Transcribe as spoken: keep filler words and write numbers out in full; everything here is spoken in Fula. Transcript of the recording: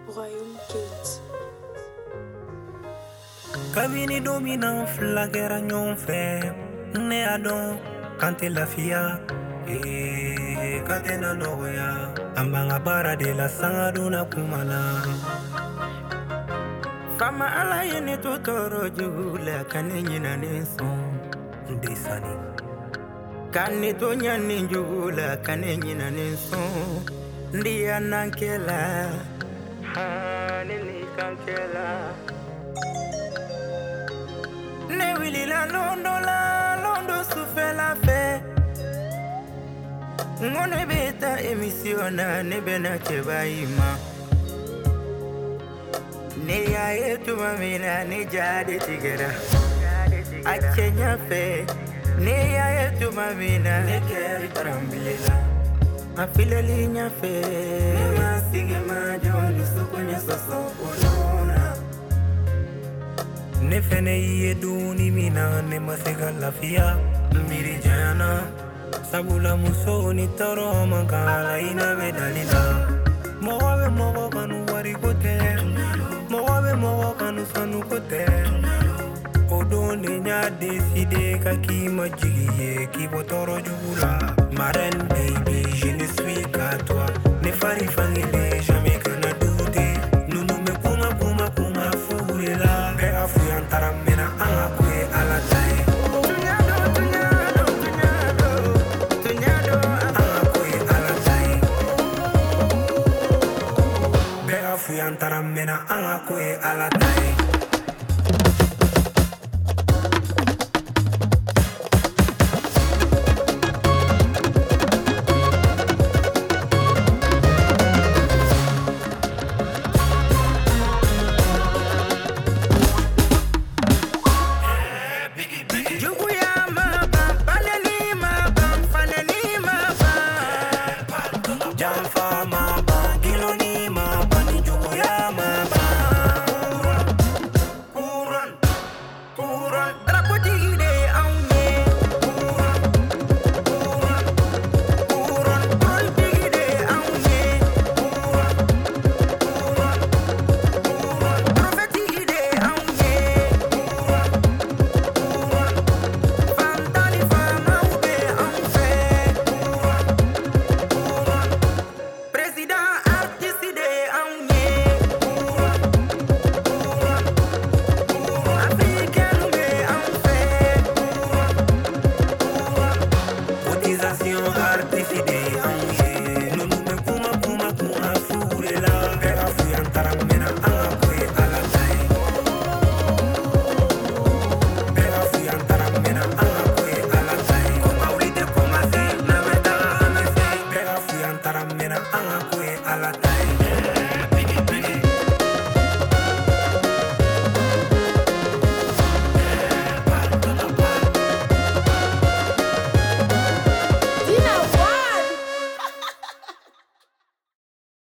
Royaume Kate. Kabini domina flagera ɲɔgɔn fɛ ne y'a dɔn kan tɛ lafiya ee kan tɛ na nɔgɔya an b'an ka baara de la sanga donna kuma la fama ala ye ne to tɔɔrɔ jugu la ka ne ɲinanen sɔn n de sani ka ne to ɲanen jugu la ka ne ɲinanen sɔn n de ya nan kɛla ne ni kan kɛla ne wilila londo la londo sufɛla fɛ n ko ne bɛ taa émission na ne bɛna cɛba yi ma ne y'a ye tuma min na ne ja de tigɛra a cɛɲa fɛ ne y'a ye tuma min na ne kɛri taranbilela a filɛli ɲɛfɛ ne ma sigi ma jɔ dusukun ye sɔsɔ o ɲɔgɔn na ne fɛnɛ ye duni min na ne ma se ka lafiya n miiri janyana sabula muso ni tɔɔrɔ man kan ala ina bɛ dali la mɔgɔ bɛ mɔgɔ kanu wariko tɛ mɔgɔ bɛ mɔgɔ kanu sanuko tɛ o don de n y'a deside ka k'i ma jigi ye k'i bɔ tɔɔrɔ jugu la marraine baby je ne suis qu'à toi ne fari fankelen jamais kana douter nunu bɛ kuma kuma kuma fuu de la bɛɛ ka fu yan taara mɛna an ka ko ye ala ta ye Antara mena anga koe ala tae Artiside, no me kuma kuma kuma fure la, bega fui antara mena.